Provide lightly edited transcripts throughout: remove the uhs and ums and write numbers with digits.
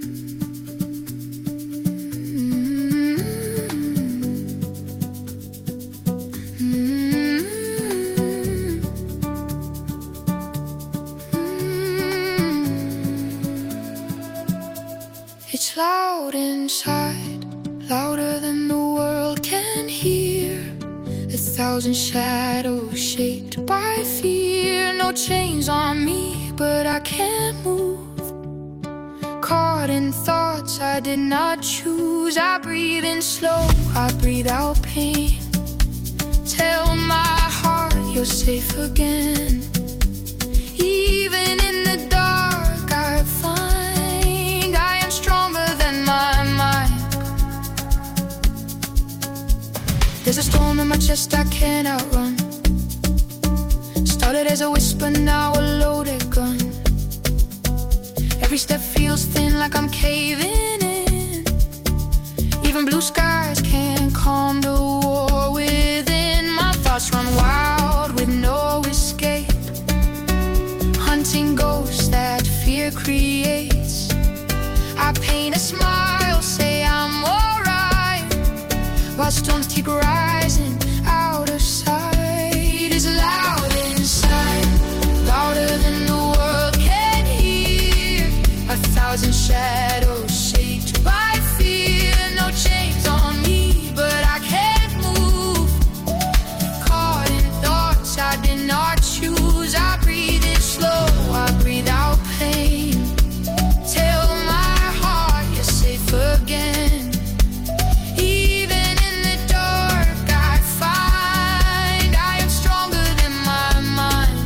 It's loud inside, louder than the world can hear. 1,000 shadows shaped by fear. No chains on me, but I can't move. Caught in thoughts I did not choose. I breathe in slow, I breathe out pain. Tell my heart you're safe again. Even in the dark I find I am stronger than my mind. There's a storm in my chest I can't outrun. Started as a whisper, now a loaded gun. Every step feels thin, like I'm caving in. Even blue skies can't calm the war within. My thoughts run wild with no escape, hunting ghosts that fear creates. I paint a smile, say I'm alright, while storms keep rising out of sight. Is loud inside, louder than the world can hear. 1,000 shadows shaped by fear. No chains on me, but I can't move. Caught in thoughts I did not choose. I breathe in slow, I breathe out pain. Tell my heart you're safe again. Even in the dark I find I am stronger than my mind.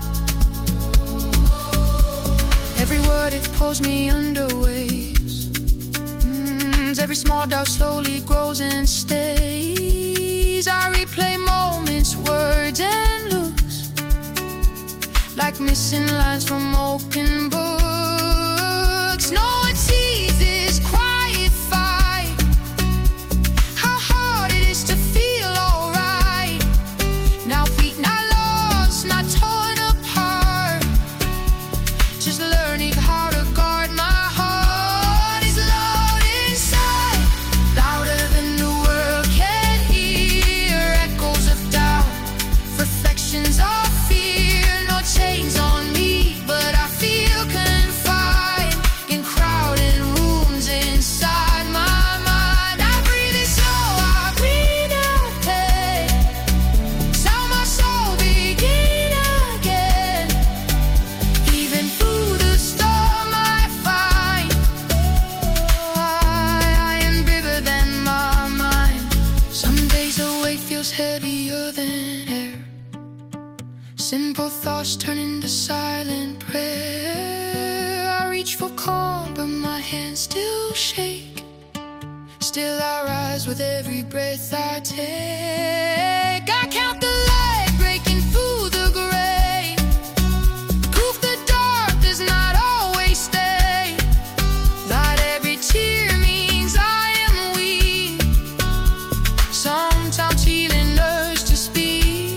Every word it pulls me under waves. Every small doubt slowly grows and stays. I replay moments, words and looks, like missing lines from open books. No one sees this quiet fight, how hard it is to feel alright. Now feet not lost, not torn apart, just learning how to guard my heart. Is loud inside, louder than the world can hear. Echoes of doubt, reflections of fear. No chains on me, but I feel confined in crowded rooms inside my mind. I breathe in slow, I breathe out pain. Sound my soul begin again. Even through the storm I find I am bigger than my mind. Some days the weight feels heavier than air. Simple thoughts turn into silent prayer. I reach for calm, but my hands still shake. Still I rise with every breath I take. I count the light breaking through the gray. Proof the dark does not always stay. Not every tear means I am weak. Sometimes healing learns to speak.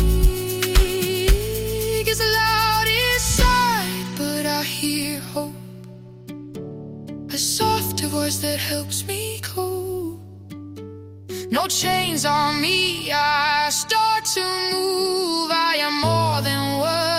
It's loud inside, but I hear hope, a softer voice that helps me cope. No chains on me, I start to move. I am more than words.